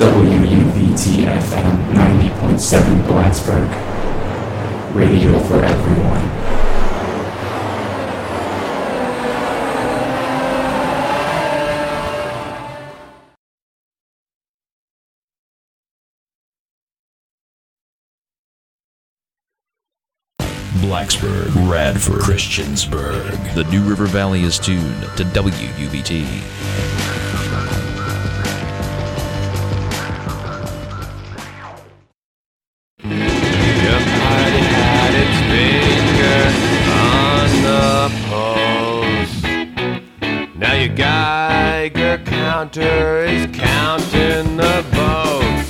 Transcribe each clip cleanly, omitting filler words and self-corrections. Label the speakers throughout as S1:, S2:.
S1: WUVT-FM 90.7 Blacksburg. Radio for everyone.
S2: Blacksburg, Radford, Christiansburg. The New River Valley is tuned to WUVT.
S3: Your party had its finger on the pulse. Now your Geiger counter is counting the votes.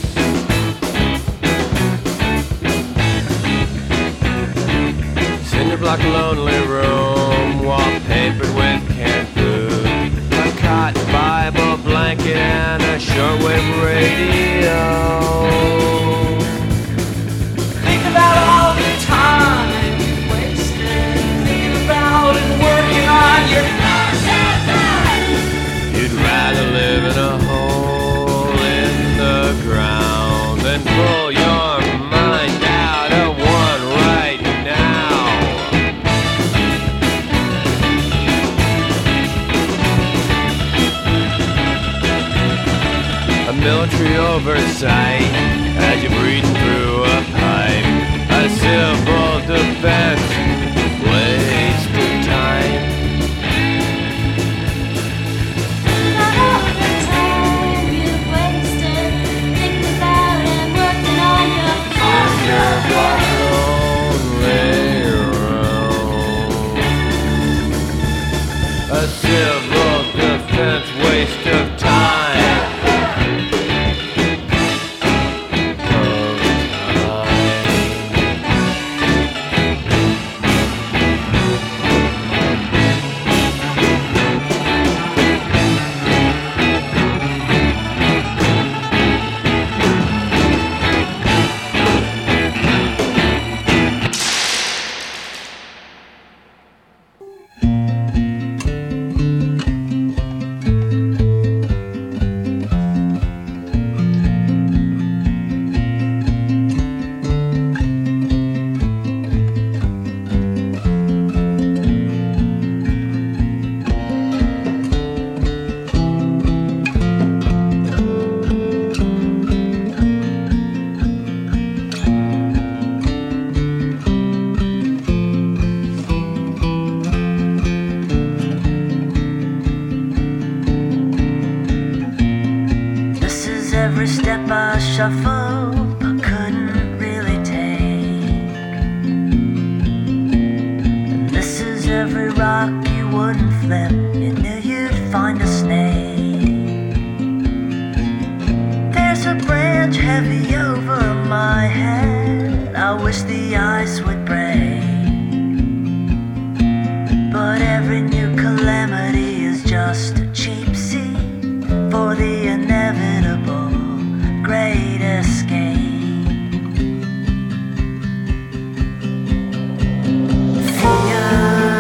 S3: Block lonely room, wallpapered with canned food, a cotton Bible blanket and a shortwave radio.
S4: Think about all the time you wasted, thinking about and working on your
S3: You'd rather live in a hole in the ground than pull your mind out of one right now. Military oversight as you're breathing through a pipe. A civil defense waste of time.
S5: All the time you've wasted thinking about and working on your
S3: lonely road. A civil defense waste of time.
S4: shuffle but couldn't really take. And this is every rock you wouldn't flip. You knew you'd find a snake. There's a branch heavy over my head. I wish the ice would break. But every new calamity is just a cheap seat for the inevitable great escape. Fear,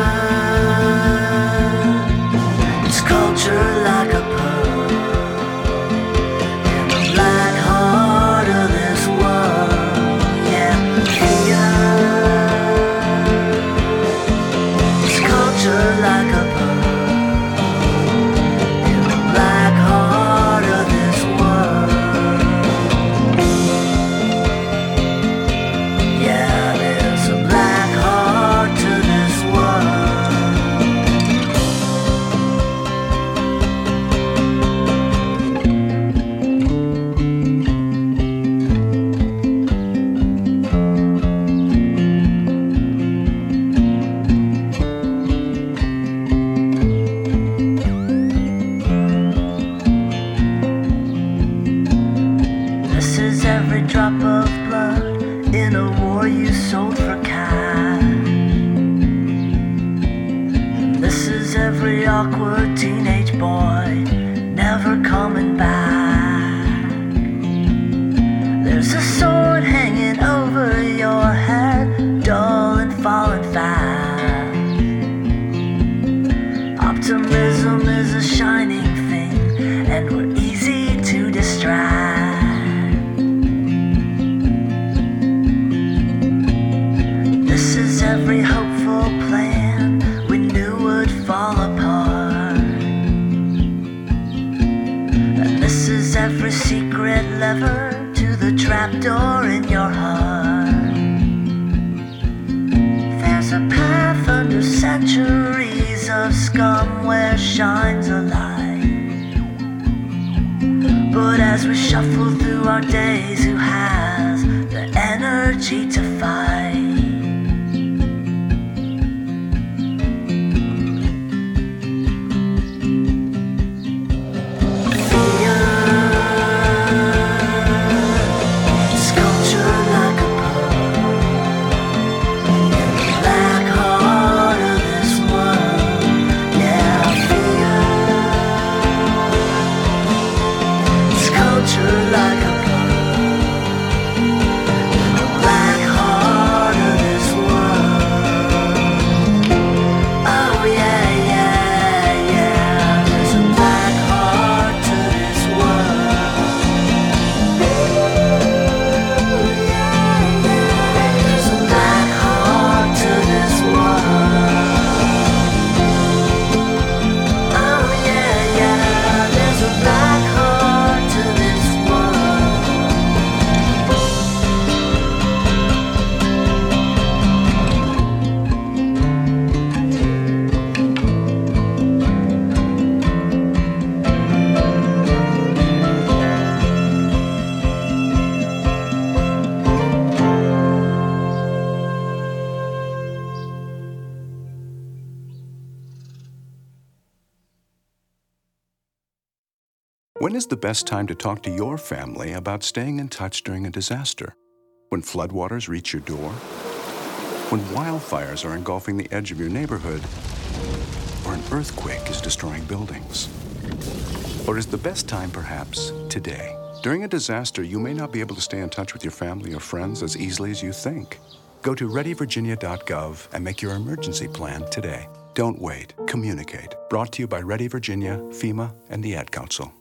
S4: it's culture like a pearl in the black heart of this world. Yeah, fear, it's culture like a pearl. Awkward teenage boy never coming back. There's a sword hanging over your head, dull and falling fast. Optimism is a shining thing, and we're easy to distract. every secret lever to the trapdoor in your heart. There's a path under centuries of scum where shines a light. But as we shuffle through our days, who has the energy to fight?
S6: When is the best time to talk to your family about staying in touch during a disaster? When floodwaters reach your door? When wildfires are engulfing the edge of your neighborhood? Or an earthquake is destroying buildings? Or is the best time perhaps today? During a disaster, you may not be able to stay in touch with your family or friends as easily as you think. Go to readyvirginia.gov and make your emergency plan today. Don't wait. Communicate. Brought to you by Ready Virginia, FEMA, and the Ad Council.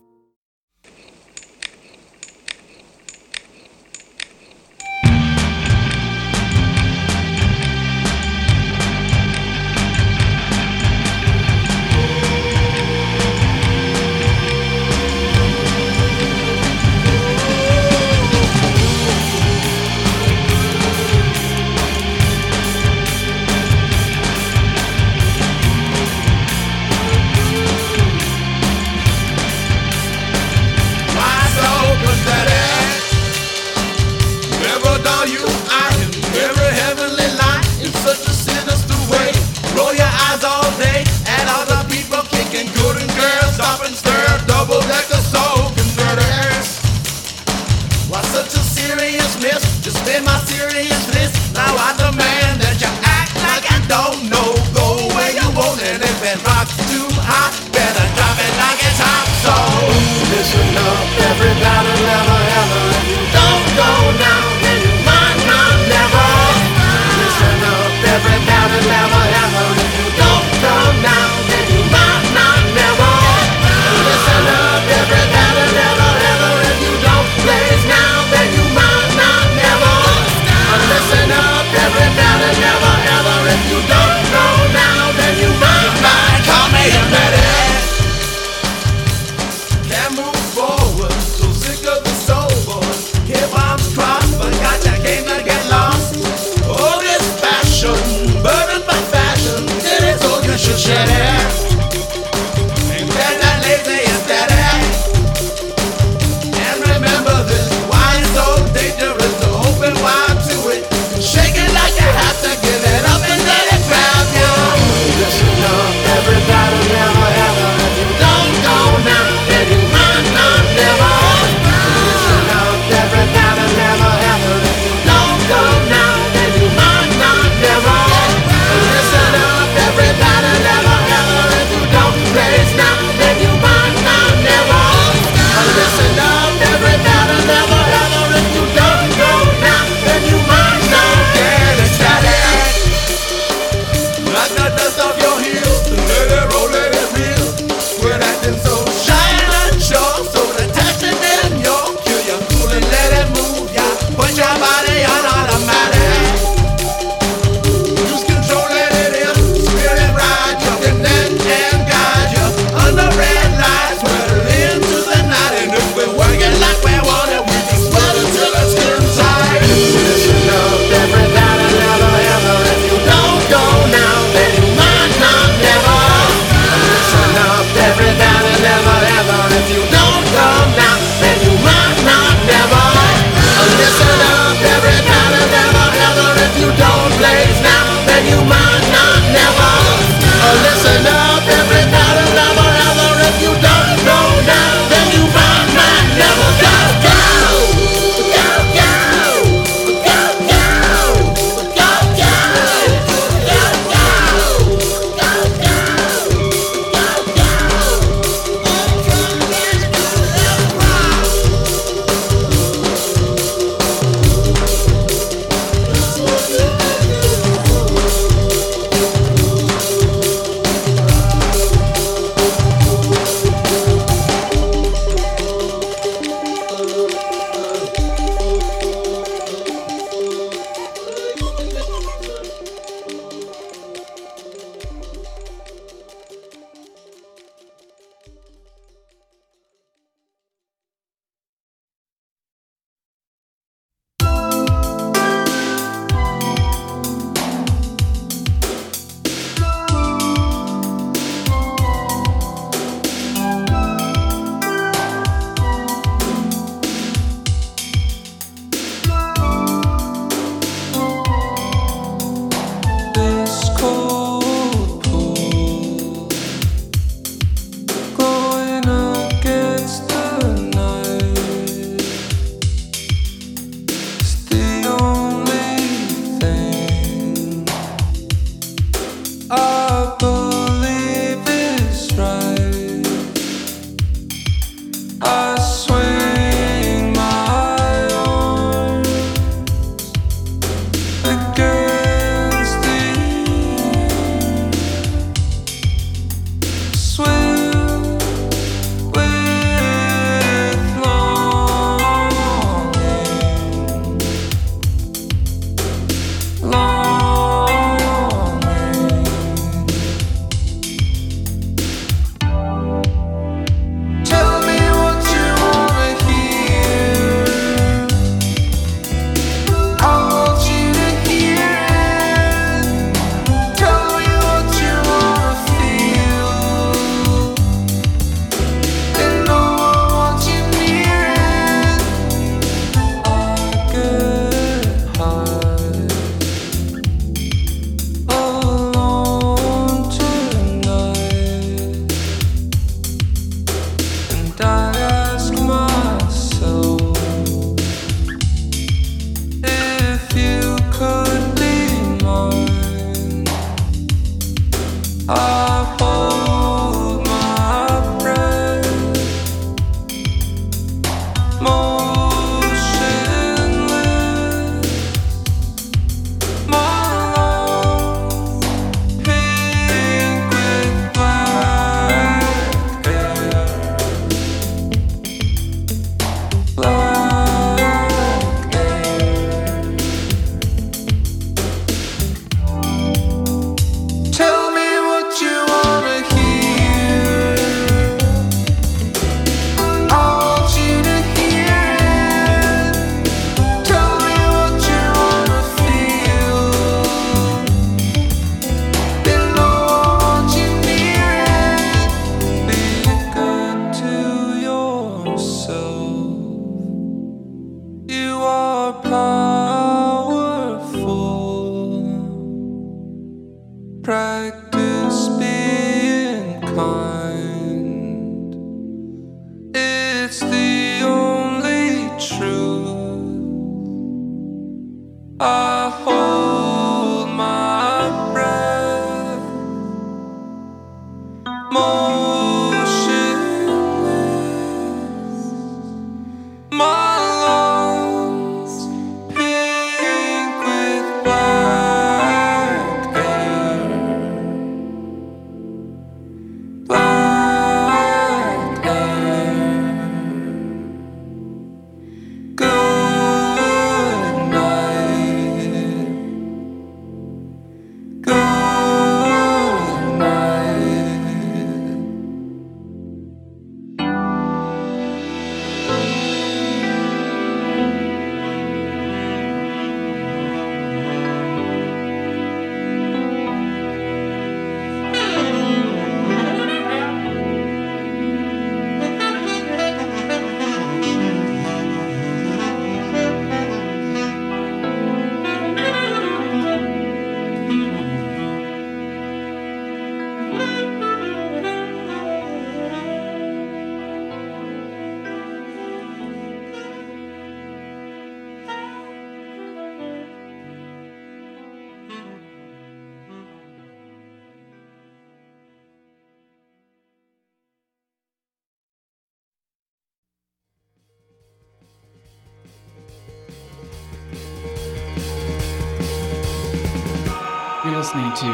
S7: You're listening to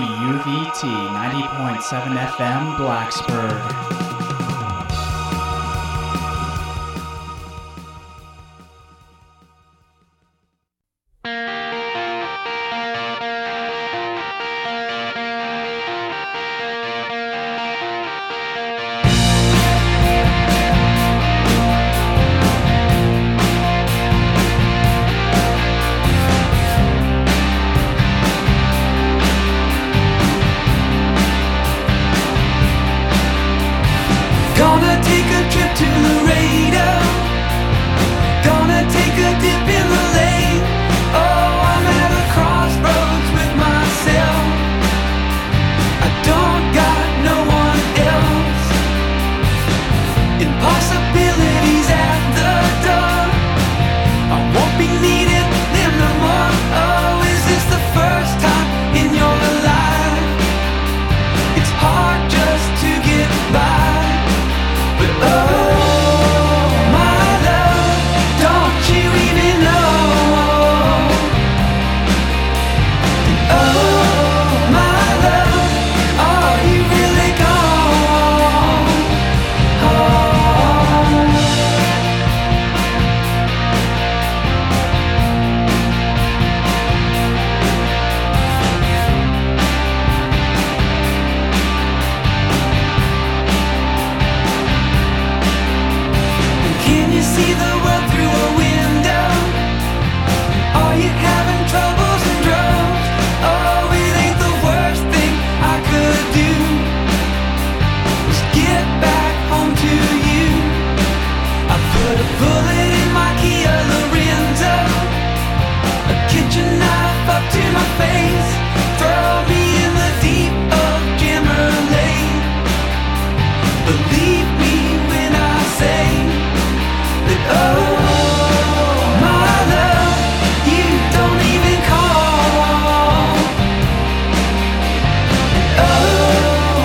S7: WVT 90.7 FM Blacksburg.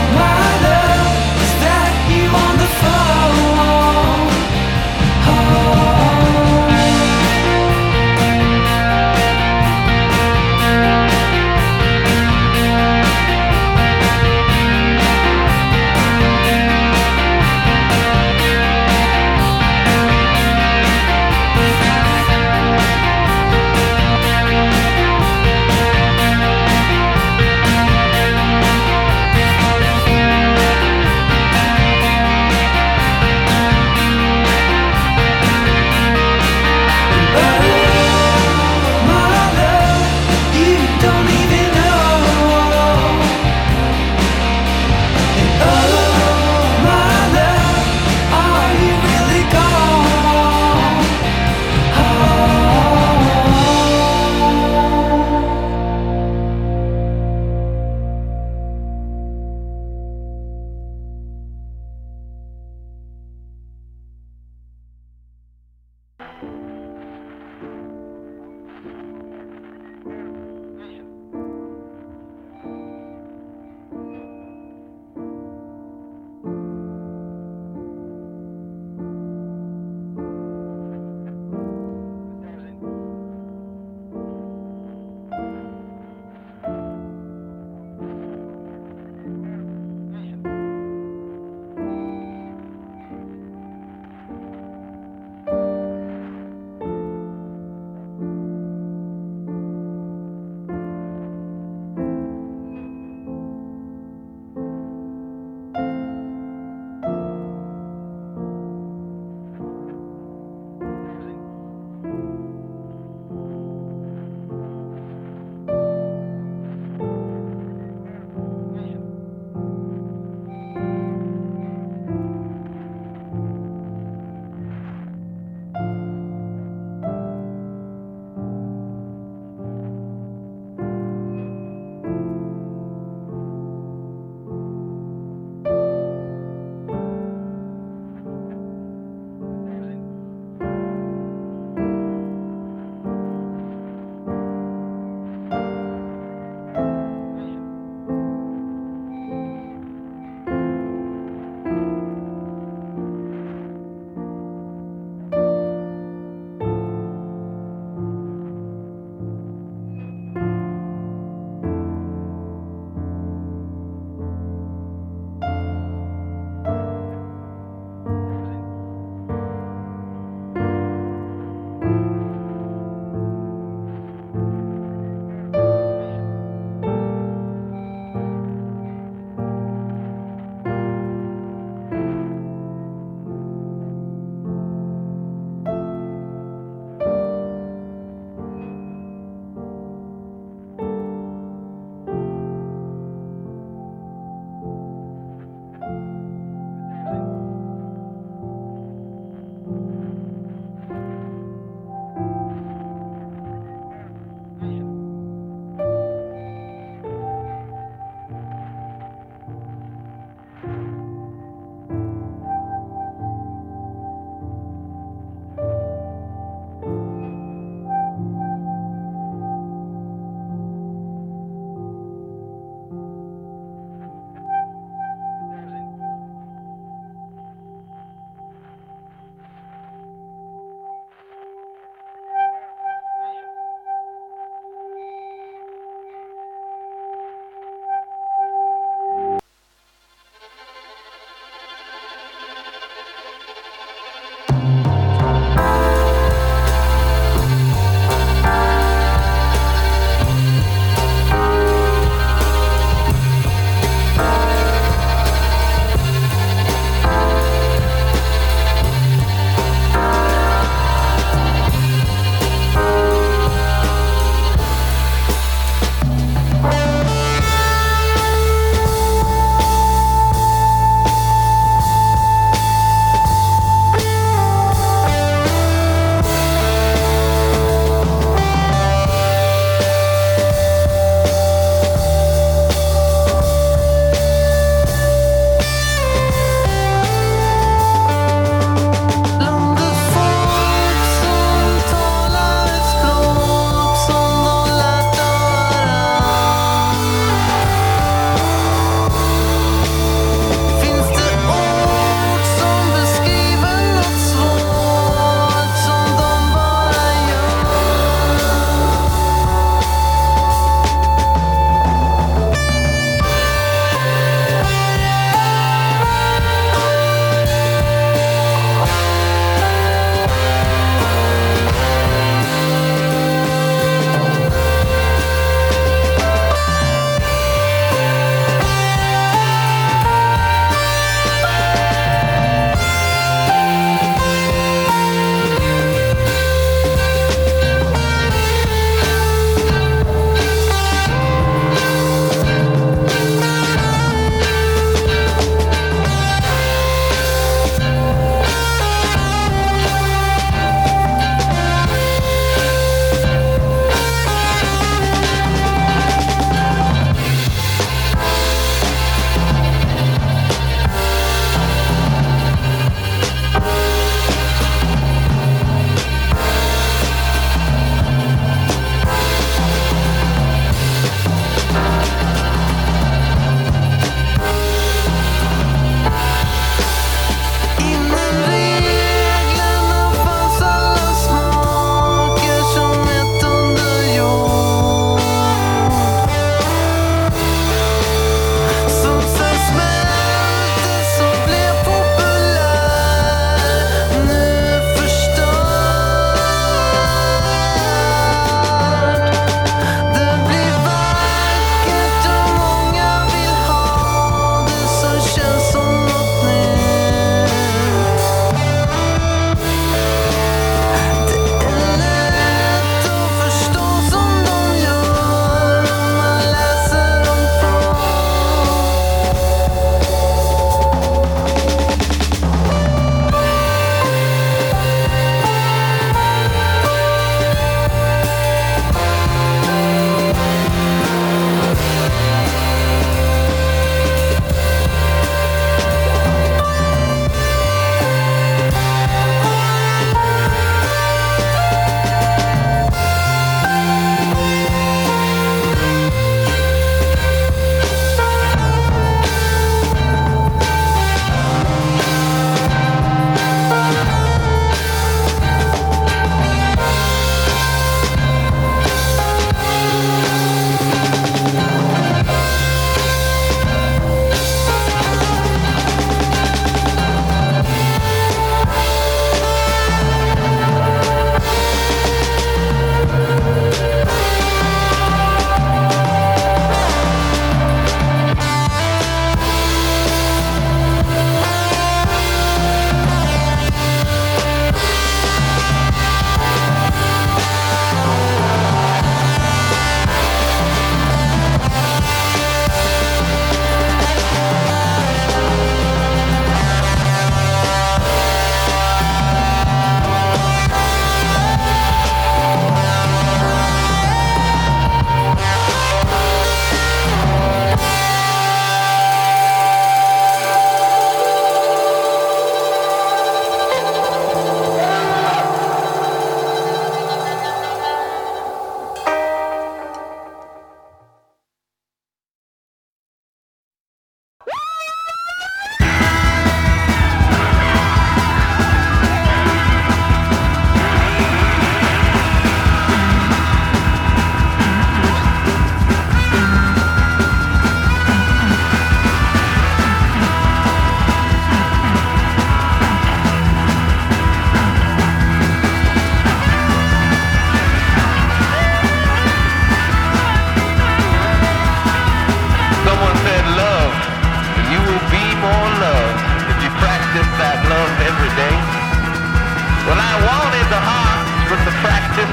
S8: Oh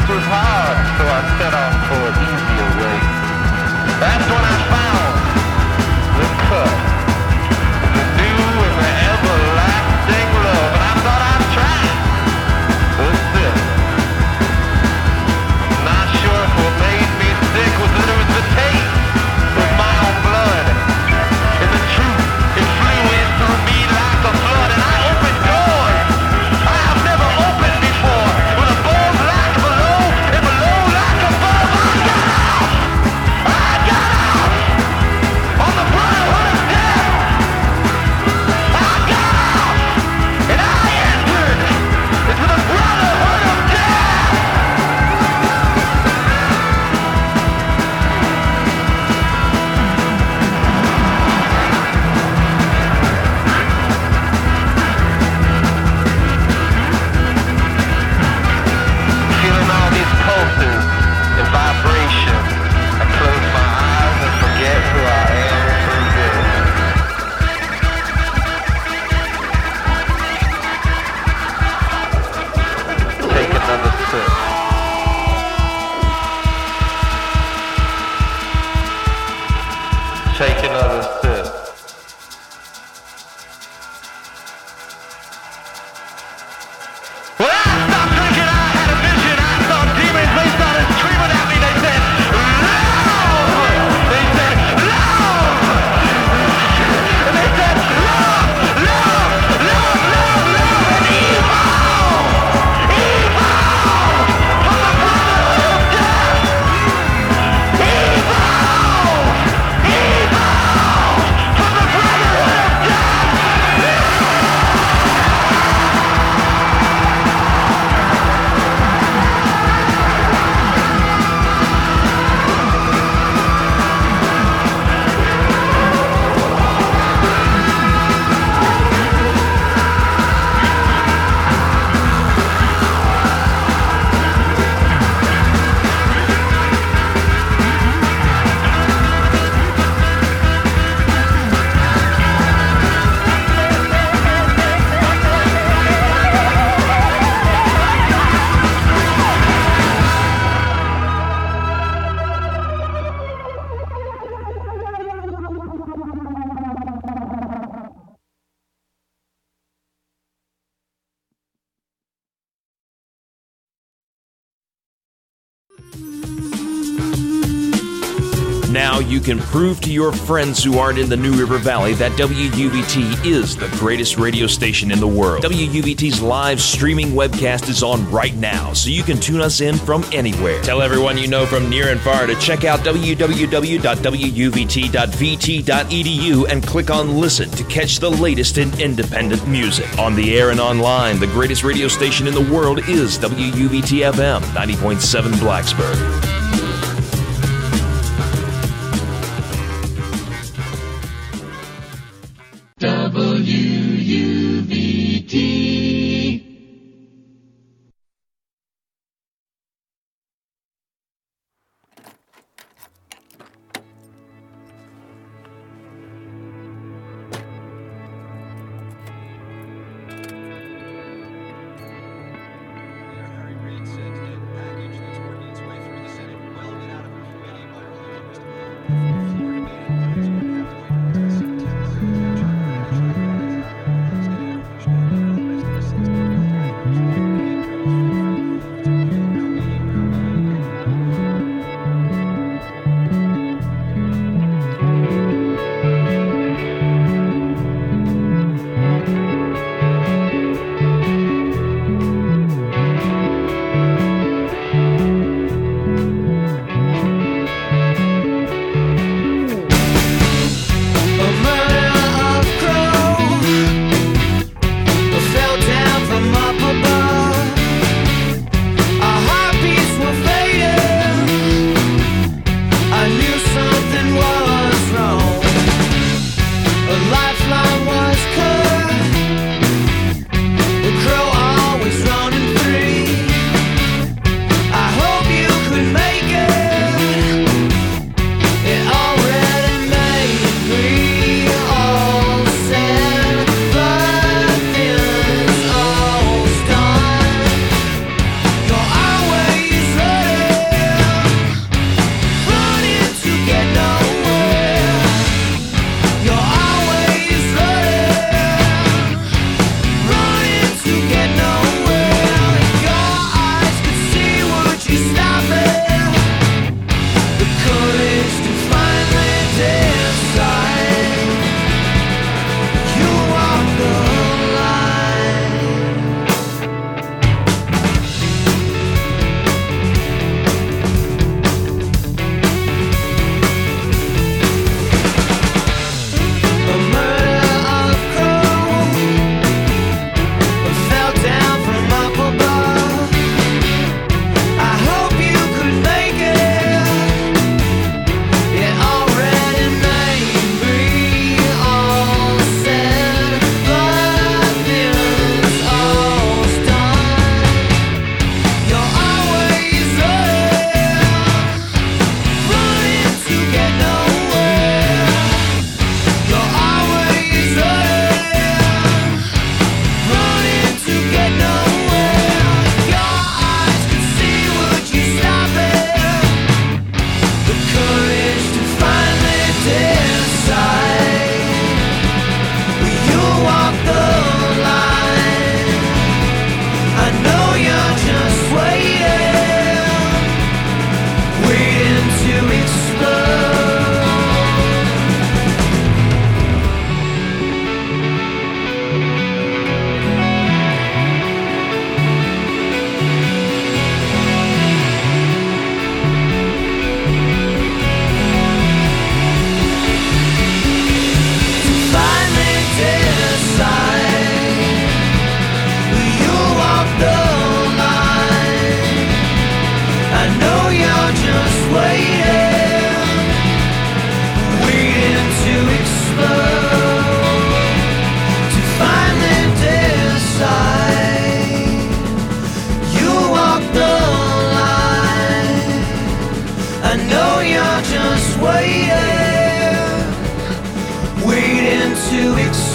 S3: Life was hard, so I set off for an easier way. That's when I found the cut, the new and the everlasting love, and I thought I'd try it. That's it. Not sure if what made me sick was that it was the taste of my own blood, and the truth, it flew in through me like a flood, and I opened doors I have never opened before, with above like below, and below like above. I got out on the brotherhood of death. I got out, and I entered into the brotherhood of death. Feeling all these pulses and vibrations, I close my eyes and forget who I am through this. Take another sip. Take another sip. When I stopped drinking, I had a vision. I saw demons. They started screaming at me. They said, love! They said, love! And they said, love, love, love, love, love, and evil! Evil! From the brotherhood of death! Evil! Evil! From the brotherhood of death!
S2: Now you can prove to your friends who aren't in the New River Valley that WUVT is the greatest radio station in the world. WUVT's live streaming webcast is on right now, so you can tune us in from anywhere. Tell everyone you know from near and far to check out www.wuvt.vt.edu and click on Listen to catch the latest in independent music. On the air and online, the greatest radio station in the world is WUVT-FM 90.7 Blacksburg.
S8: Harry Reid said today the package that's working its way through the Senate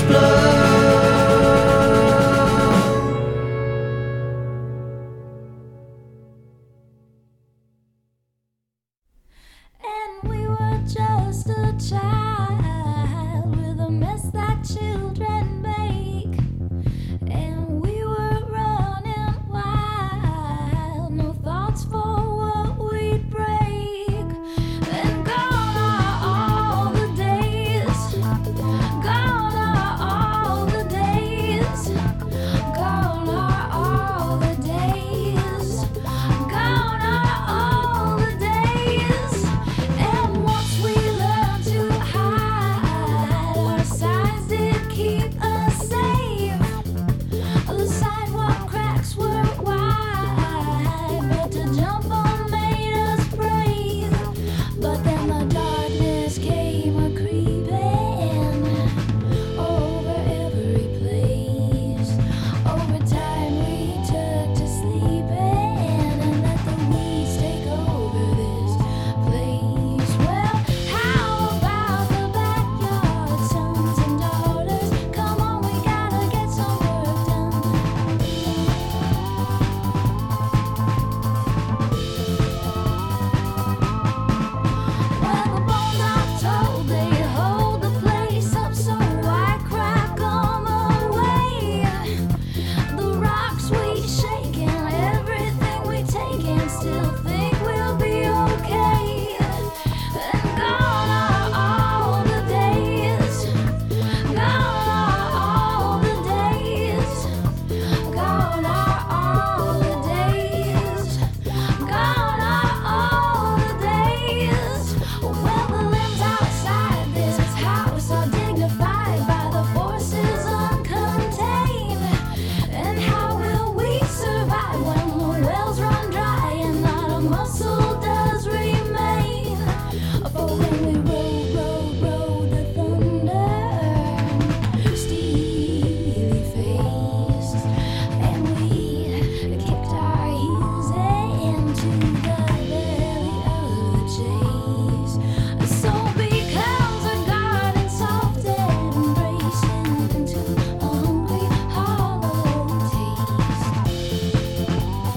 S5: And we were just a child with a mess that children make. And we were running wild, no thoughts for what we'd break. And gone are all the days, gone are all the days, gone are all the days, gone are all the days. And once we learned to hide, our size did keep us safe. The sidewalk cracks were wide, but to jump on made us brave. But then the darkness came a-creeping over every place. Over time we took to sleeping and let the weeds take over this place. Well, how about the backyard, sons and daughters? Come on, we gotta get some work done. Well, the bones I'm told they hold the place up, so why crack on the way? The rocks we shaking, everything we taking, still think we'll be okay. And gone are all the days, gone are all the days, gone are all the days, gone are all the days. Well, the limbs outside this house are dignified by the forces uncontained. And how will we survive when the wells run dry and not a muscle does remain? For when we rode the thunder, steely faced, and we kicked our heels into the belly of the chase. So becomes a garden soft and embracing into a hungry hollow taste.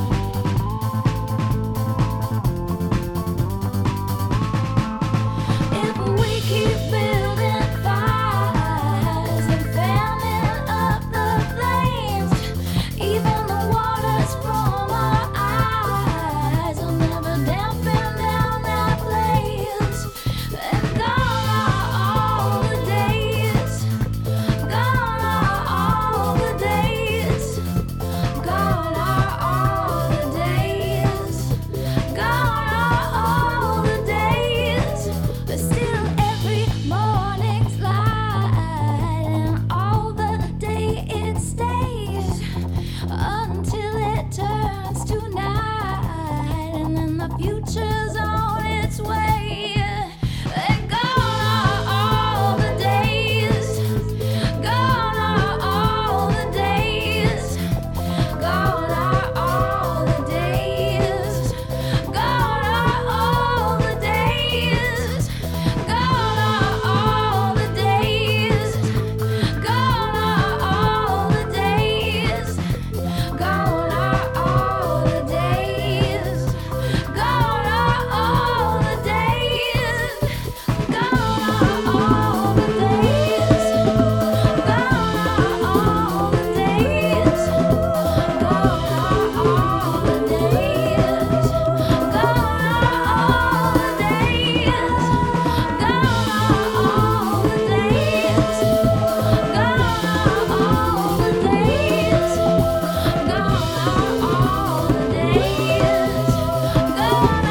S5: If we keep building fires and fanning up the flames, even the waters from our eyes will never dampen down that blaze. And gone are all the days, gone are all the days, gone are all the days, gone are all the days. But still every morning's light and all the day it stays until it turns to night, and then the future's on its way. And gone are all the days, gone are all the days, gone are all the days, gone are all the days, gone are all the days, gone are all the days, gone are all the days, gone are all the days, gone are all the days, gone are all the days, gone are all the days, gone are all the days, gone are all the days, gone are all the days, gone are all the days, gone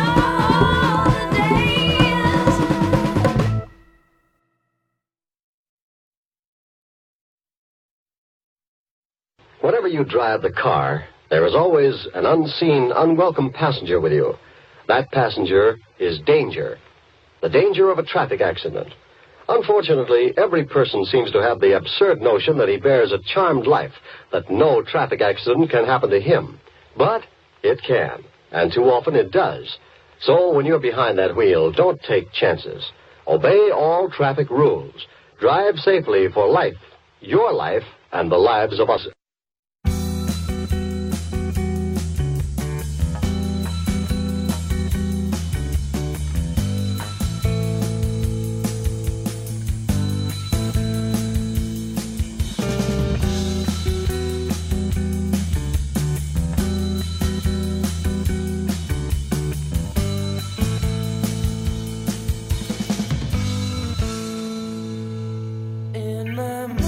S5: are all the days.
S8: Whenever you drive the car, there is always an unseen, unwelcome passenger with you. That passenger is danger. The danger of a traffic accident. Unfortunately, every person seems to have the absurd notion that he bears a charmed life, that no traffic accident can happen to him. But it can, and too often it does. So when you're behind that wheel, don't take chances. Obey all traffic rules. Drive safely for life your life and the lives of us.
S4: In my mind,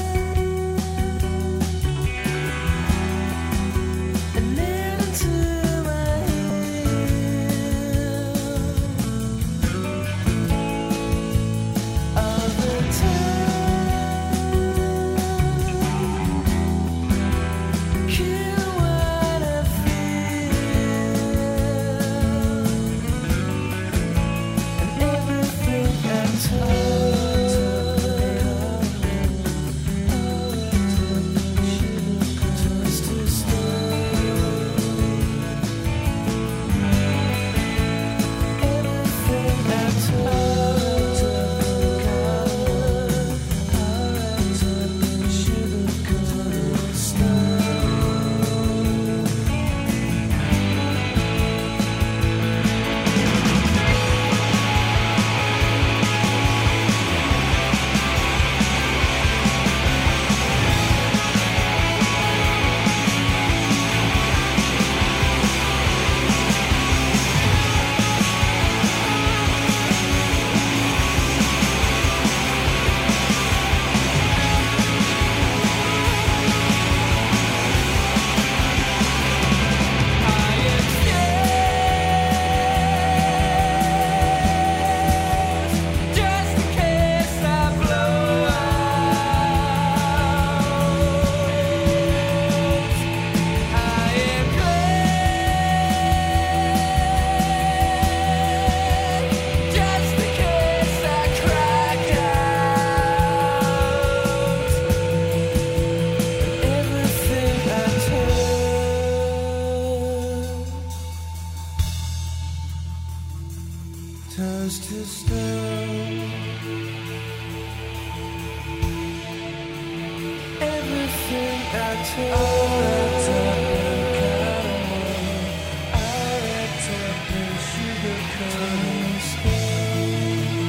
S4: turns to stone. Everything I touch, I wrapped up in sugar-coated stone.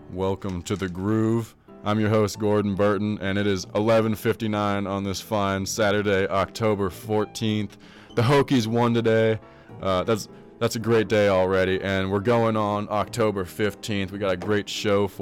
S9: Welcome to the Groove. I'm your host, Gordon Burton, and it is 11:59 on this fine Saturday, October 14th. The Hokies won today. That's a great day already, and we're going on October 15th. We got a great show for